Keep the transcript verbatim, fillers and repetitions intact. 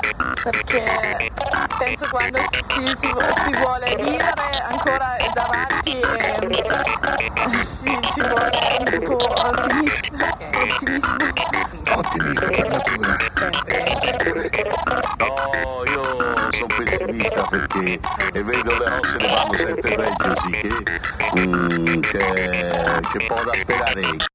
perché penso quando si, si, si vuole vivere ancora davanti e si, ci vuole un po' ottimista, ottimismo. Ottimista per natura. No, io sono pessimista perché e vedo le cose che vanno sempre peggio, sì, che, mm, che, che può da sperare.